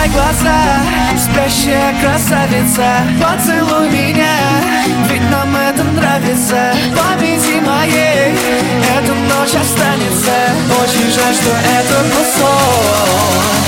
Закрывай глаза, спящая красавица, поцелуй меня, ведь нам это нравится. В памяти моей эта ночь останется. Очень жаль, что это был сон.